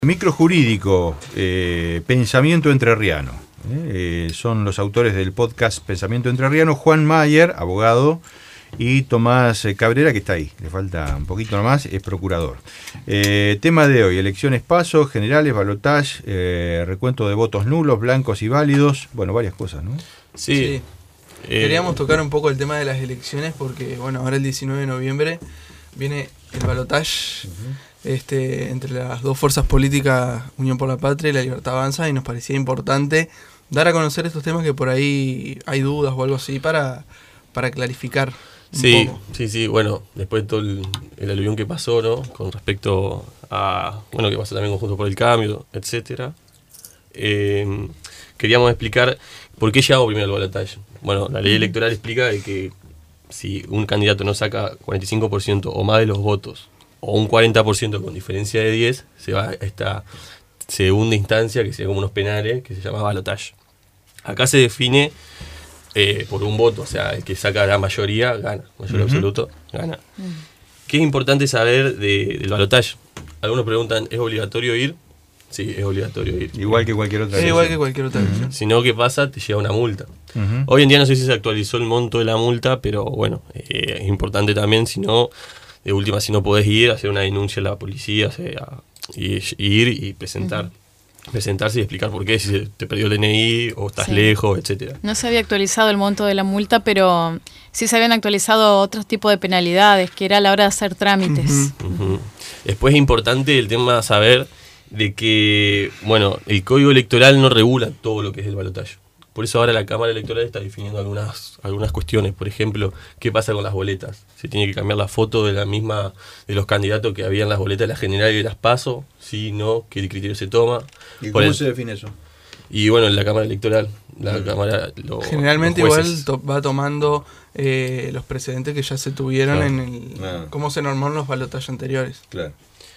Microjurídico, Pensamiento Entrerriano. Son los autores del podcast Pensamiento Entrerriano, Juan Mayer, abogado, y Tomás Cabrera, que está ahí, le falta un poquito nomás, es procurador. Tema de hoy: elecciones PASO, generales, balotage, recuento de votos nulos, blancos y válidos, bueno, varias cosas, ¿no? Sí. Queríamos tocar un poco el tema de las elecciones porque, bueno, ahora el 19 de noviembre viene el balotage entre las dos fuerzas políticas, Unión por la Patria y La Libertad Avanza, y nos parecía importante dar a conocer estos temas que por ahí hay dudas o algo así para clarificar un poco. Sí, bueno, después de todo el aluvión que pasó, ¿no? Con respecto a, bueno, que pasó también con Juntos por el Cambio, etcétera. Queríamos explicar por qué llegamos primero al balotaje. Bueno, la ley electoral explica de que si un candidato no saca 45% o más de los votos, o un 40% con diferencia de 10, se va a esta segunda instancia, que sería como unos penales, que se llama balotaje. Acá se define por un voto, o sea, el que saca la mayoría gana, mayoría absoluto gana. ¿Qué es importante saber del balotaje? Algunos preguntan, ¿es obligatorio ir? Sí, es obligatorio ir. Igual que cualquier otra. Es igual que cualquier otra elección. Si no, ¿qué pasa? Te llega una multa. Hoy en día no sé si se actualizó el monto de la multa, pero bueno, es importante también, si no, de última, si no podés ir, hacer una denuncia a la policía, o sea, ir y presentarse y explicar por qué, si se te perdió el DNI o estás lejos, etcétera. No se había actualizado el monto de la multa, pero sí se habían actualizado otros tipos de penalidades, que era a la hora de hacer trámites. Después es importante el tema saber de que, bueno, el código electoral no regula todo lo que es el balotaje. Por eso ahora la Cámara Electoral está definiendo algunas cuestiones. Por ejemplo, ¿qué pasa con las boletas? ¿Se tiene que cambiar la foto de los candidatos que había en las boletas de la general y de las PASO? ¿Sí, no? ¿Qué criterio se toma? ¿Y cómo se define eso? Y bueno, en la Cámara Electoral, generalmente igual va tomando los precedentes que ya se tuvieron cómo se normaron los balotajes anteriores. Claro.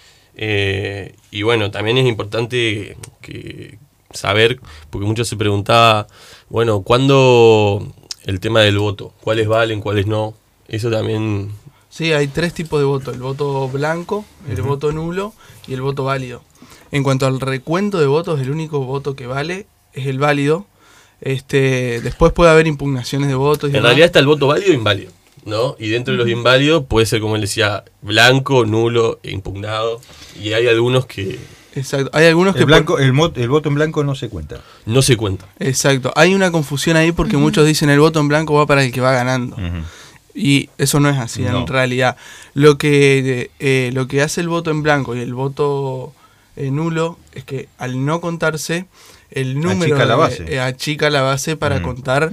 Y bueno, también es importante saber, porque muchos se preguntaba, bueno, ¿cuándo el tema del voto? ¿Cuáles valen, cuáles no? Eso también... Sí, hay tres tipos de voto: el voto blanco, el voto nulo y el voto válido. En cuanto al recuento de votos, el único voto que vale es el válido. Después puede haber impugnaciones de votos. En realidad está el voto válido e inválido, ¿no? Y dentro de los inválidos puede ser, como él decía, blanco, nulo e impugnado. Y hay algunos que... Exacto. Hay algunos el voto en blanco no se cuenta. No se cuenta. Exacto. Hay una confusión ahí porque muchos dicen el voto en blanco va para el que va ganando. Y eso no es así en realidad. Lo que hace el voto en blanco y el voto nulo es que al no contarse, el número achica la base para contar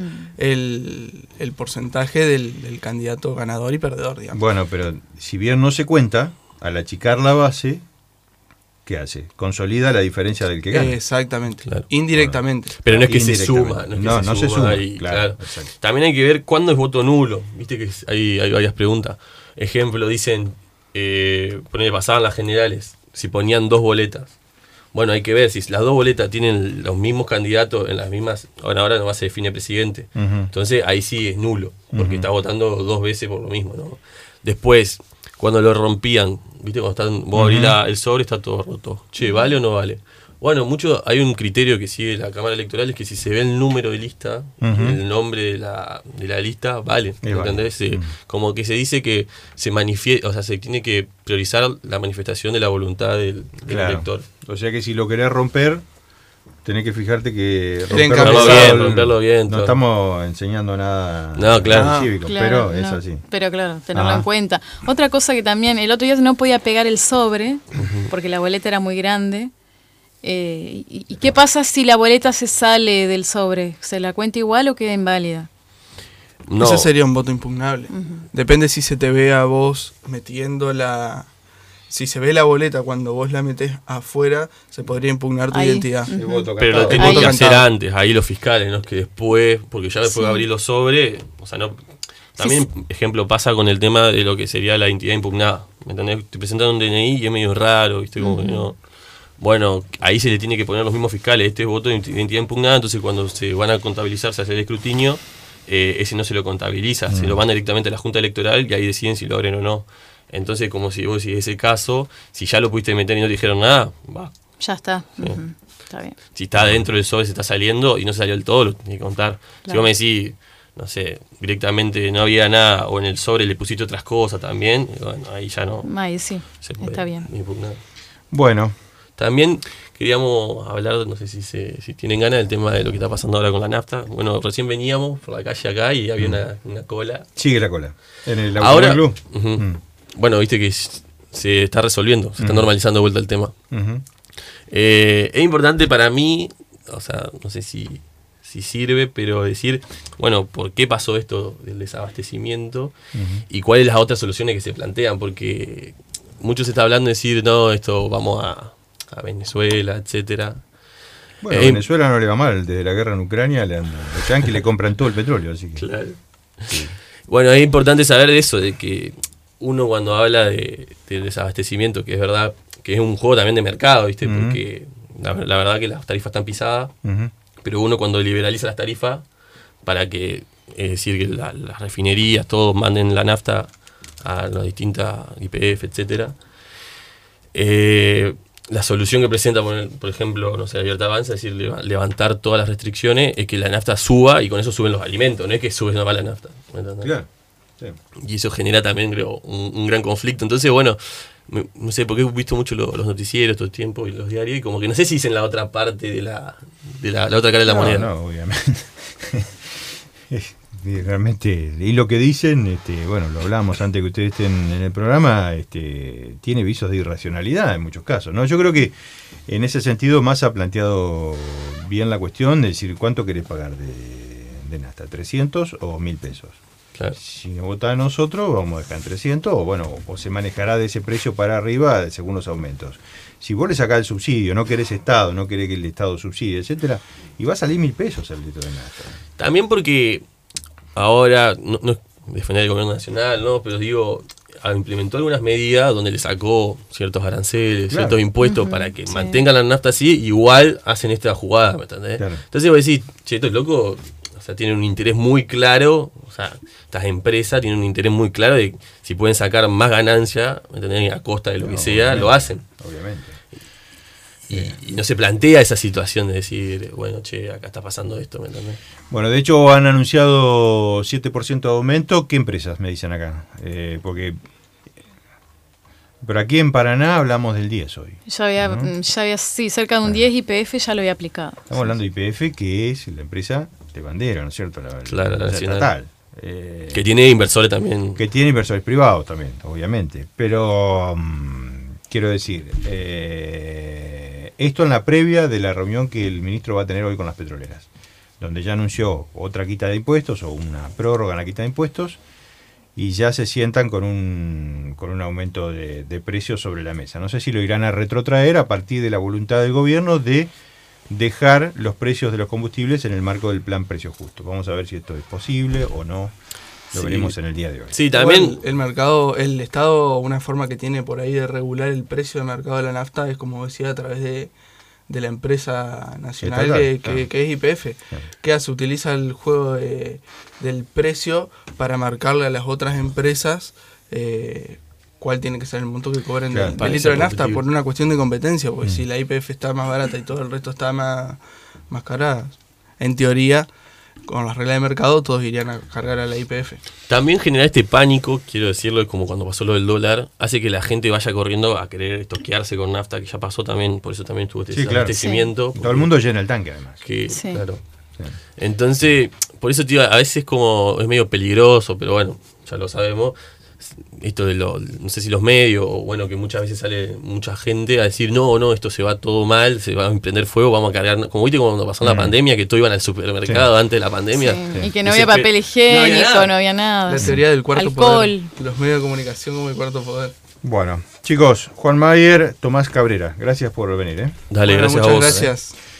el porcentaje del candidato ganador y perdedor, digamos. Bueno, pero si bien no se cuenta, al achicar la base, ¿qué hace? Consolida la diferencia del que gana. Exactamente, claro. Indirectamente. Pero no es que se suma. No se suma. Claro. También hay que ver cuándo es voto nulo. Viste que hay varias preguntas. Ejemplo, dicen, pasaban las generales, si ponían 2 boletas. Bueno, hay que ver si las 2 boletas tienen los mismos candidatos en las mismas... Ahora nomás se define presidente. Entonces ahí sí es nulo, porque está votando 2 veces por lo mismo, ¿no? Después, cuando lo rompían, ¿viste? Cuando vos abrís el sobre, está todo roto. Che, ¿vale o no vale? Bueno, hay un criterio que sigue la Cámara Electoral, es que si se ve el número de lista, el nombre de la lista, vale. ¿Entendés? Como que se dice que se manifiesta, o sea, se tiene que priorizar la manifestación de la voluntad del elector. O sea que si lo querés romper, tenés que fijarte que romperlo bien. No estamos enseñando nada cívico, pero es así. Pero claro, tenerlo en cuenta. Otra cosa que también, el otro día no podía pegar el sobre, porque la boleta era muy grande. ¿Y qué pasa si la boleta se sale del sobre? ¿Se la cuenta igual o queda inválida? No. Ese sería un voto impugnable. Depende si se te ve a vos metiendo si se ve la boleta cuando vos la metés afuera, se podría impugnar tu identidad. Pero lo tienen que hacer antes, ahí los fiscales, ¿no? Que después, porque ya después de abrir los sobres, o sea, no... También, ejemplo, pasa con el tema de lo que sería la identidad impugnada. ¿Me entendés? Te presentan un DNI y es medio raro, ¿viste? Como que no... Bueno, ahí se le tiene que poner los mismos fiscales. Este es voto de identidad impugnada, entonces cuando se van a contabilizarse, hacer el escrutinio, ese no se lo contabiliza, se lo manda directamente a la Junta Electoral y ahí deciden si lo abren o no. Entonces, como si vos decís ese caso, si ya lo pudiste meter y no te dijeron nada, Ya está. Sí. Está bien. Si está dentro del sobre, se está saliendo y no salió del todo, lo tenés que contar. Claro. Si vos me decís, no sé, directamente no había nada o en el sobre le pusiste otras cosas también, bueno, ahí ya no. Ahí sí, está bien. Bueno. También queríamos hablar, no sé si tienen ganas, del tema de lo que está pasando ahora con la nafta. Bueno, recién veníamos por la calle acá y había una cola. Sigue la cola. En el Automóvil Club. Bueno, viste que se está resolviendo, se está normalizando de vuelta el tema. Es importante para mí, o sea, no sé si sirve, pero decir, bueno, ¿por qué pasó esto del desabastecimiento? Y cuáles las otras soluciones que se plantean, porque mucho se está hablando de decir, no, esto vamos a Venezuela, etcétera. Bueno, a Venezuela no le va mal, desde la guerra en Ucrania los yanquis le compran todo el petróleo, así que... Claro. Sí. Bueno, es importante saber de eso, de que uno cuando habla del desabastecimiento, que es verdad, que es un juego también de mercado, ¿viste? Porque la verdad que las tarifas están pisadas, pero uno cuando liberaliza las tarifas, para que, es decir, que las refinerías, todos manden la nafta a las distintas YPF, etcétera, la solución que presenta, por ejemplo, no sé, la Libertad Avanza, es decir, levantar todas las restricciones, es que la nafta suba y con eso suben los alimentos, no es que sube nomás la nafta. ¿Me entendés? Claro. Sí. Y eso genera también, creo, un gran conflicto. Entonces, bueno, no sé, porque he visto mucho los noticieros todo el tiempo y los diarios, y como que no sé si dicen la otra parte de la otra cara de la moneda. No, obviamente. Realmente, y lo que dicen, bueno, lo hablábamos antes que ustedes estén en el programa, tiene visos de irracionalidad en muchos casos, ¿no? Yo creo que en ese sentido Massa ha planteado bien la cuestión de decir cuánto querés pagar de nafta, 300 o 1.000 pesos. Claro. Si nos vota a nosotros, vamos a dejar en 300, o bueno, o se manejará de ese precio para arriba según los aumentos. Si vos le sacás el subsidio, no querés Estado, no querés que el Estado subsidie, etcétera, y va a salir 1.000 pesos el litro de nafta. También porque ahora, no es defender el gobierno nacional, ¿no? Pero digo, implementó algunas medidas donde le sacó ciertos aranceles, claro, ciertos impuestos para que mantengan la nafta así, igual hacen esta jugada, ¿me entendés? Claro. Entonces vos decís, che, estos locos, o sea, tienen un interés muy claro, o sea, estas empresas tienen un interés muy claro de si pueden sacar más ganancia, ¿me entendés? A costa de lo que sea, lo hacen. Obviamente. Y no se plantea esa situación de decir, bueno, che, acá está pasando esto, ¿me entendés? Bueno, de hecho han anunciado 7% de aumento. ¿Qué empresas me dicen acá? Pero aquí en Paraná hablamos del 10 hoy. Ya había sí, cerca de un 10 YPF ya lo había aplicado. Estamos hablando de YPF, que es la empresa de bandera, ¿no es cierto? La nacional. Estatal. Que tiene inversores también. Que tiene inversores privados también, obviamente. Pero quiero decir, esto en la previa de la reunión que el ministro va a tener hoy con las petroleras, donde ya anunció otra quita de impuestos o una prórroga en la quita de impuestos, y ya se sientan con un aumento de precios sobre la mesa. No sé si lo irán a retrotraer a partir de la voluntad del gobierno de dejar los precios de los combustibles en el marco del plan Precio Justo. Vamos a ver si esto es posible o no. Lo veremos en el día de hoy. Sí, también el mercado, el Estado, una forma que tiene por ahí de regular el precio de mercado de la nafta es, como decía, a través de la empresa nacional que es YPF, que se utiliza el juego del precio para marcarle a las otras empresas cuál tiene que ser el monto que cobren del litro de nafta por una cuestión de competencia, porque si la YPF está más barata y todo el resto está más cara, en teoría, con las reglas de mercado, todos irían a cargar a la YPF. También generar este pánico, quiero decirlo, como cuando pasó lo del dólar, hace que la gente vaya corriendo a querer estoquearse con nafta, que ya pasó también, por eso también estuvo este abastecimiento. Sí. Todo el mundo llena el tanque, además. Claro. Sí. Entonces, por eso, tío, a veces como es medio peligroso, pero bueno, ya lo sabemos. Esto de no sé si los medios, o bueno, que muchas veces sale mucha gente a decir, no, esto se va todo mal, se va a emprender fuego, vamos a cargar, como viste cuando pasó la pandemia, que todos iban al supermercado antes de la pandemia. Sí. Y que no había papel higiénico, no había nada. La teoría del cuarto alcohol. Poder, los medios de comunicación como el cuarto poder. Bueno, chicos, Juan Mayer, Tomás Cabrera, gracias por venir. Dale, gracias a vos. Gracias.